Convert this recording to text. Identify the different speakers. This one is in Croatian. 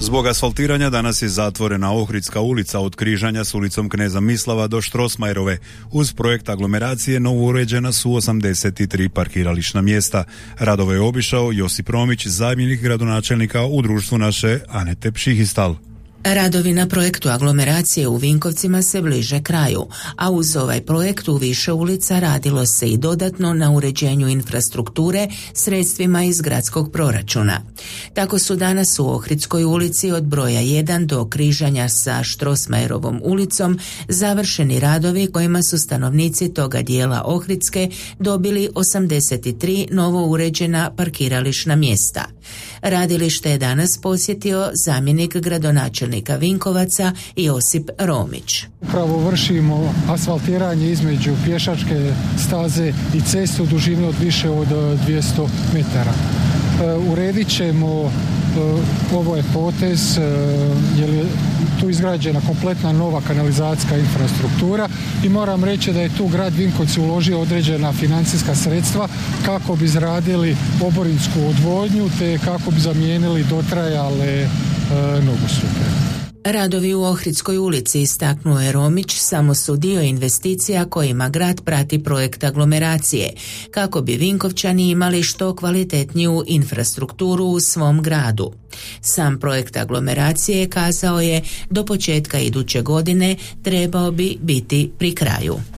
Speaker 1: Zbog asfaltiranja danas je zatvorena Ohridska ulica od križanja s ulicom Kneza Mislava do Štrosmajerove. Uz projekt aglomeracije novo uređena su 83 parkirališna mjesta. Radove je obišao Josip Romić, zamjenik gradonačelnika u društvu naše Anete Pšihistal.
Speaker 2: Radovi na projektu aglomeracije u Vinkovcima se bliže kraju, a uz ovaj projekt u više ulica radilo se i dodatno na uređenju infrastrukture sredstvima iz gradskog proračuna. Tako su danas u Ohridskoj ulici od broja 1 do križanja sa Štrosmajerovom ulicom završeni radovi kojima su stanovnici toga dijela Ohridske dobili 83 novo uređena parkirališna mjesta. Radilište je danas posjetio zamjenik gradonačelnika Vinkovaca Josip Romić.
Speaker 3: Upravo vršimo asfaltiranje između pješačke staze i ceste u dužini od više od 200 metara. Uredit ćemo, ovo je potez jer je tu izgrađena kompletna nova kanalizacijska infrastruktura i moram reći da je tu grad Vinkovci uložio određena financijska sredstva kako bi izradili oborinsku odvodnju te kako bi zamijenili dotrajale nogostupe.
Speaker 2: Radovi u Ohridskoj ulici, istaknuo je Romić, samo su dio investicija kojima grad prati projekt aglomeracije, kako bi Vinkovčani imali što kvalitetniju infrastrukturu u svom gradu. Sam projekt aglomeracije, kazao je, do početka iduće godine trebao bi biti pri kraju.